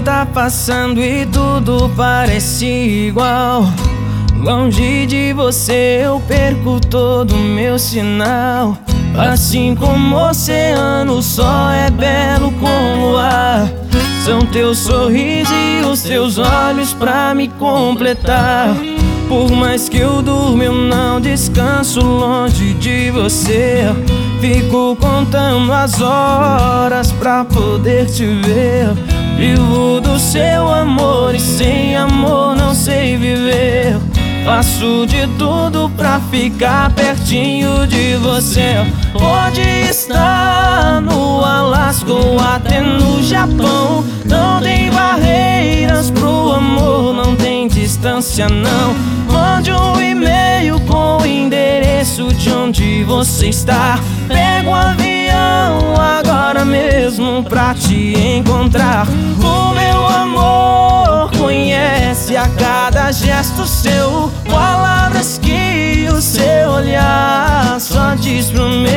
tá passando e tudo parece igual. Longe de você eu perco todo o meu sinal. Assim como o oceano, o sol é belo como o ar. São teu sorriso e os teus olhos pra me completar. Por mais que eu durma, eu não descanso longe de você. Fico contando as horas pra poder te ver. Vivo do seu amor e sem amor não sei viver. Faço de tudo pra ficar pertinho de você. Pode estar no Alasca ou até no Japão. Não tem barreiras pro amor, não tem distância não. Mande um e-mail com o endereço de onde você está. Pego um avião agora mesmo pra te encontrar. O meu amor conhece a cada gesto seu, palavras que o seu olhar só diz pro meu.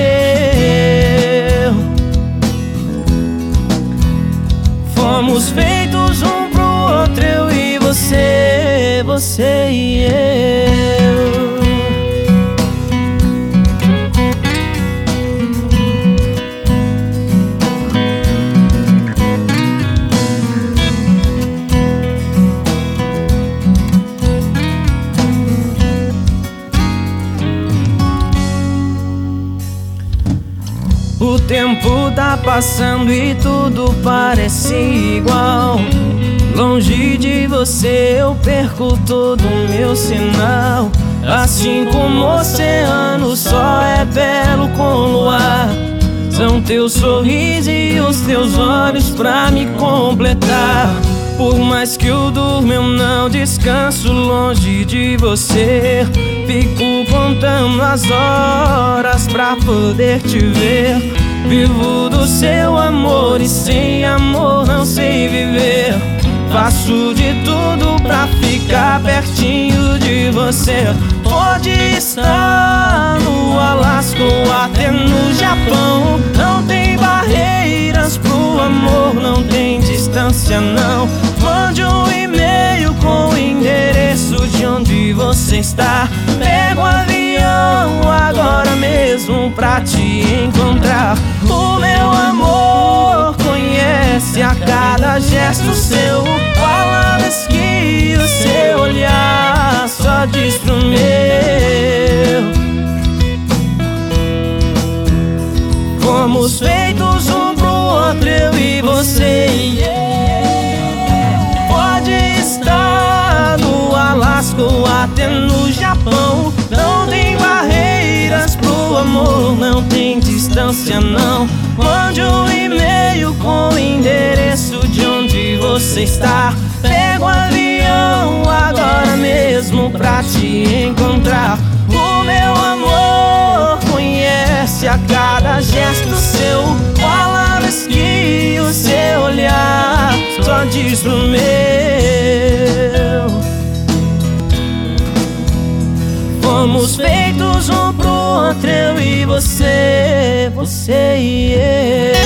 Fomos feitos um pro outro, eu e você, você e eu. O tempo tá passando e tudo parece igual. Longe de você eu perco todo o meu sinal. Assim como o oceano, o sol é belo com o luar. São teu sorriso e os teus olhos pra me completar. Por mais que eu durma, eu não descanso longe de você. Fico contando as horas pra poder te ver. Vivo do seu amor e sem amor não sei viver. Faço de tudo pra ficar pertinho de você. Pode estar no Alasca ou até no Japão. Não tem barreiras pro amor, não tem distância não. Mande um e-mail com o endereço de onde você está. Pego um avião agora mesmo pra te encontrar. O meu amor conhece a cada gesto seu, palavras que o seu olhar só diz pro meu. Fomos feitos um pro outro, eu e você e eu. Pode estar no Alasca ou até no Japão. Não tem barreiras pro amor, não tem distância não. Mande um e-mail com o endereço de onde você está. Pego um avião agora mesmo pra te encontrar. O meu amor conhece a cada gesto seu, palavras que o seu olhar só diz pro meu. Fomos feitos um pro outro, eu e você, você e eu.